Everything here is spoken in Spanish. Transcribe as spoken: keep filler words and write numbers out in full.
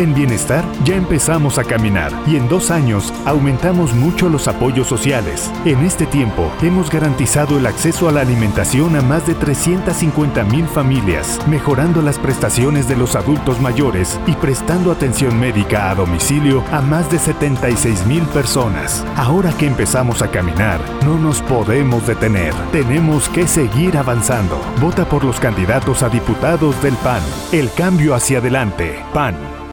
En Bienestar ya empezamos a caminar y en dos años aumentamos mucho los apoyos sociales. En este tiempo hemos garantizado el acceso a la alimentación a más de trescientas cincuenta mil familias, mejorando las prestaciones de los adultos mayores y prestando atención médica a domicilio a más de setenta y seis mil personas. Ahora que empezamos a caminar, no nos podemos detener. Tenemos que seguir avanzando. Vota por los candidatos a diputados del P A N. El cambio hacia adelante. P A N.